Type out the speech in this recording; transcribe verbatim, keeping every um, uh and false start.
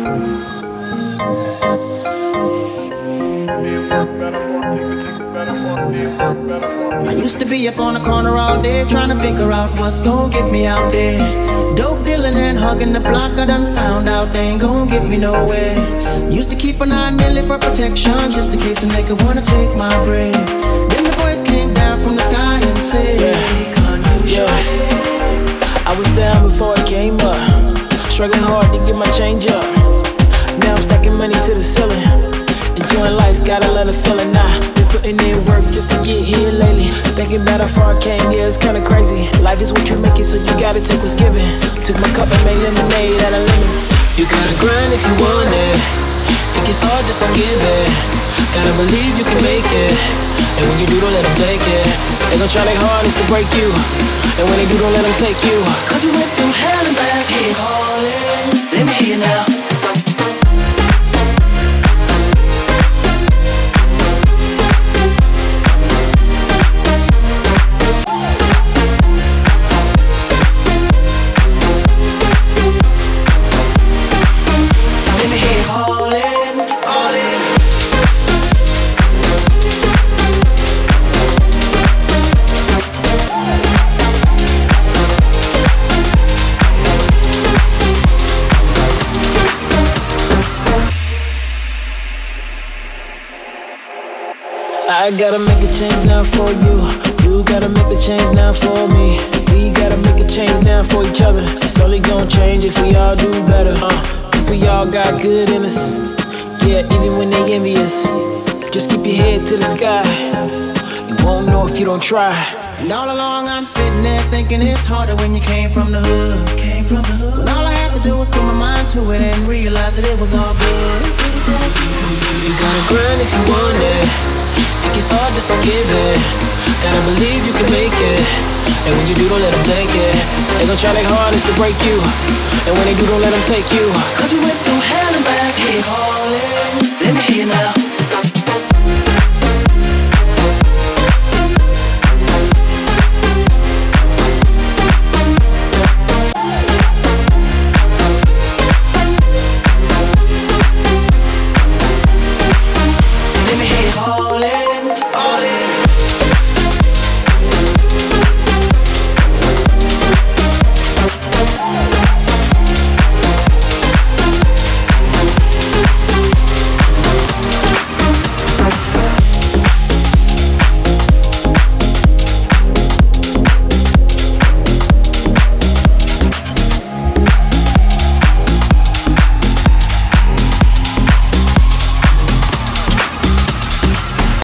I used to be up on the corner all day trying to figure out what's gonna get me out there. Dope dealing and hugging the block, I done found out they ain't gonna get me nowhere. Used to keep a nine milli for protection just in case a nigga wanna take my bread. Then the voice came down from the sky and said, yeah. Can't use your yeah. I was down before it came up, struggling hard to get my change up. Now I'm stacking money to the ceiling, enjoying life, gotta let it feel it now. Been putting in work just to get here lately. Thinking about how far I came, yeah, it's kinda crazy. Life is what you make it, so you gotta take what's given. Took my cup and made lemonade out of lemons. You gotta grind if you want it. It gets hard, just don't give it. Gotta believe you can make it. And when you do, don't let them take it. They gon' try their hardest to break you, and when they do, don't let them take you. Cause we went through hell and back here calling. Let me hear you now. I gotta make a change now for you. You gotta make a change now for me. We gotta make a change now for each other. It's only gonna change if we all do better. Uh, Cause we all got good in us. Yeah, even when they envious. Just keep your head to the sky. You won't know if you don't try. And all along I'm sitting there thinking it's harder when you came from the hood. Came from the hood. When all I had to do was put my mind to it and realize that it was all good. You gotta grind if you want it. It gets hard, just don't give it. Gotta believe you can make it. And when you do, don't let them take it. They gon' try their hardest to break you, and when they do, don't let them take you. Cause we went through hell and back here calling. Let me hear you now.